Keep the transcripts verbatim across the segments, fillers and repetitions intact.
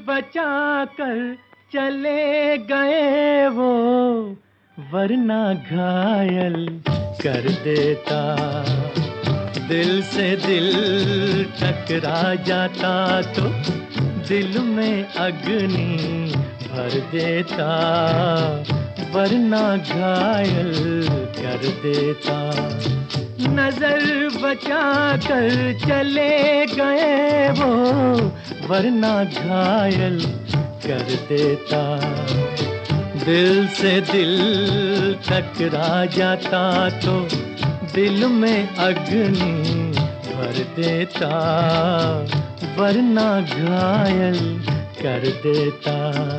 बचा कर चले गए वो, वरना घायल कर देता। दिल से दिल टकरा जाता तो दिल में अग्नि भर देता, वरना घायल कर देता। नजर बचा कर चले गए वो, वरना घायल कर देता। दिल से दिल टकरा जाता तो दिल में अग्नि भर देता, वरना घायल कर देता।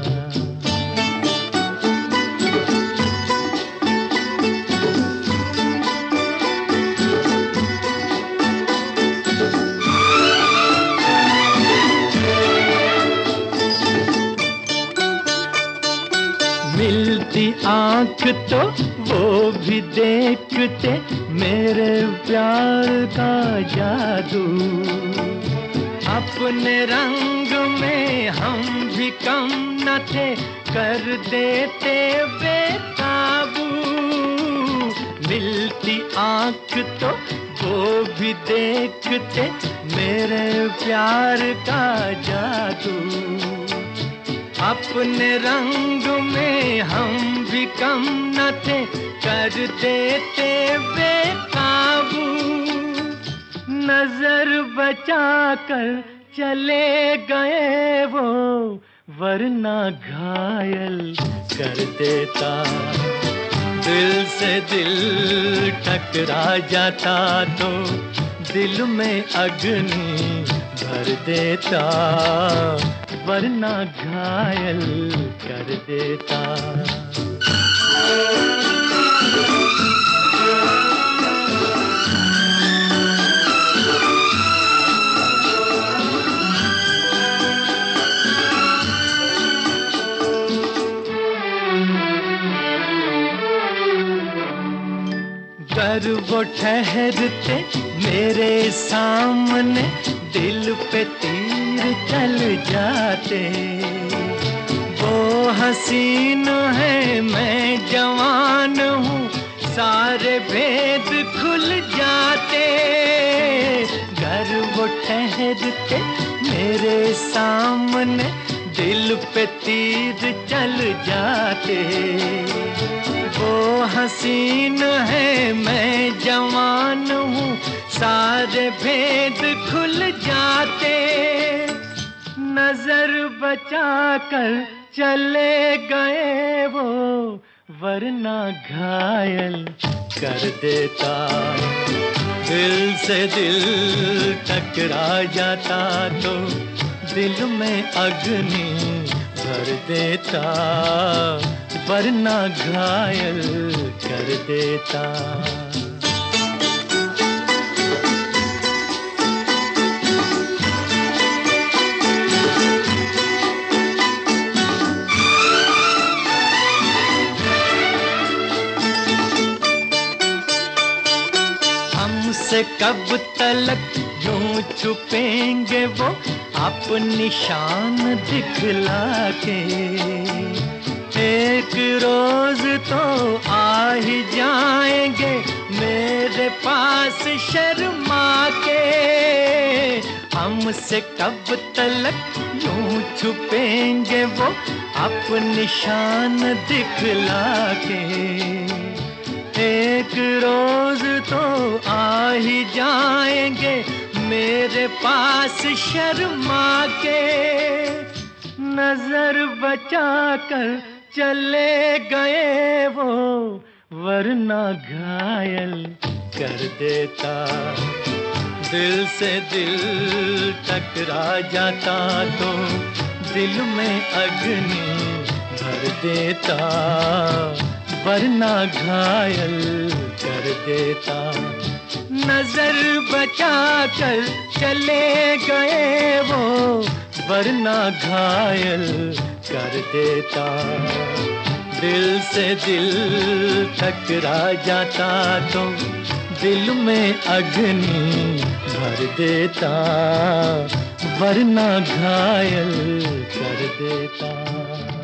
मिलती आँख तो वो भी देखते मेरे प्यार का जादू। अपने रंग में हम भी कम न थे, कर देते बेकाबू। मिलती आँख तो वो भी देखते मेरे प्यार का जादू। अपने रंग में हम भी कम न थे, कर देते बेकाबू। नजर बचा कर चले गए वो, वरना घायल कर देता। दिल से दिल टकरा जाता तो दिल में अग्नि भर देता, वरना घायल कर देता। अगर वो ठहरते मेरे सामने, दिल पे तीर चल जाते। वो हसीन है मैं जवान हूँ, सारे भेद खुल जाते। घर वो ठहरते मेरे सामने, दिल पे तीर चल जाते। वो हसीन है मैं जवान हूँ, सारे भेद खुल जाते। नजर बचा कर चले गए वो, वरना घायल कर देता। दिल से दिल टकरा जाता तो दिल में अग्नि भर देता, वरना घायल कर देता। हमसे कब तलक यूं छुपेंगे वो अपनी निशान दिखला के। एक रोज तो आ ही जाएंगे मेरे पास शर्मा के। हमसे कब तलक यूं छुपेंगे वो अपनी निशान दिखला के। एक रोज तो आ ही जाएंगे मेरे पास शर्मा के। नजर बचा कर चले गए वो, वरना घायल कर देता। दिल से दिल टकरा जाता तो दिल में अग्नि भर देता, वरना घायल कर देता। नजर बचा कर चले गए वो, वरना घायल कर देता। दिल से दिल टकरा जाता तो दिल में अग्नि भर देता, वरना घायल कर देता।